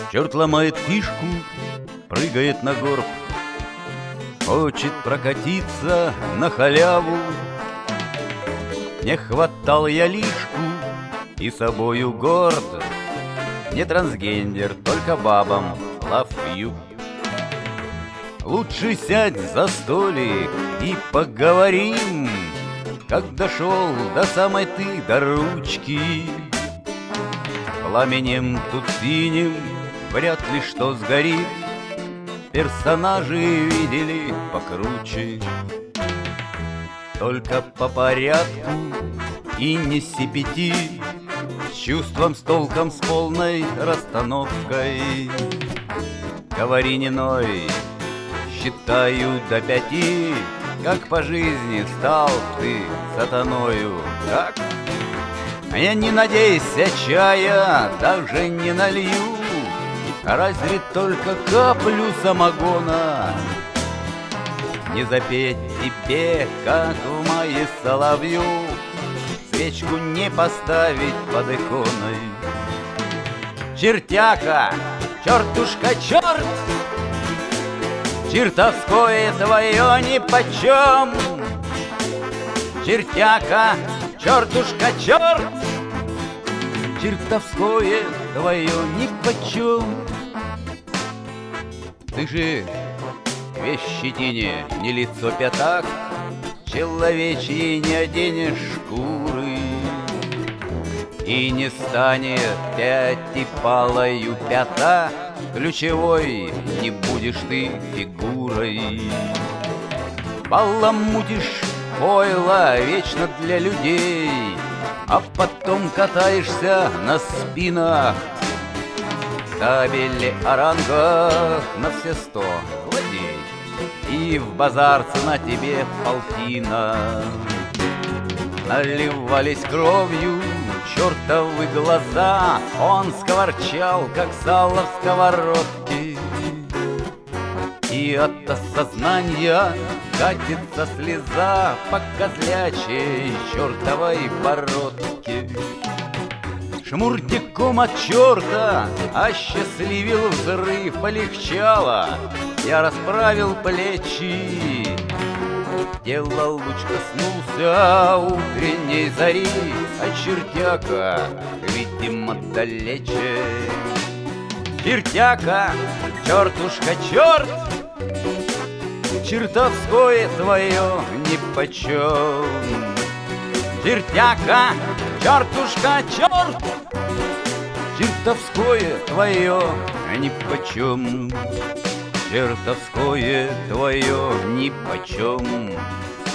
Черт ломает фишку, прыгает на горб, хочет прокатиться на халяву. Не хватал я лишку и собою горд, не трансгендер, только бабам love you. Лучше сядь за столик и поговорим, как дошел до самой ты до ручки. Пламенем тут синим вряд ли что сгорит, персонажи видели покруче. Только по порядку и не сипяти, с чувством, с толком, с полной расстановкой. Говори не ной, считаю до 5, как по жизни стал ты сатаною. Как? А я не надейся, чая даже не налью, разве только каплю самогона. Не запеть тебе, как в мае соловью, свечку не поставить под иконой. Чертяка, чертушка, черт, чертовское твое нипочем. Чертяка, чертушка, черт, чертовское твое нипочем. Ты же весь щетине, не лицо пятак, человечьей не оденешь шкуры, и не станет пятипалою пята, ключевой не будешь ты фигурой. Баламутишь пойло вечно для людей, а потом катаешься на спинах, табели орангах на все 100 злодей, и в базар цена тебе полтина. Наливались кровью чертовы глаза, он скворчал, как сало в сковородке, и от осознания катится слеза по козлячей чертовой бородке. Шмуртиком от черта осчастливил взрыв, полегчало, я расправил плечи. Дело луч коснулся утренней зари, а чертяка, видимо, далече. Чертяка, чертушка, черт, чертовское твое нипочем. Чертяка, чертушка, черт, чертовское твое нипочем. Чертовское твое нипочем.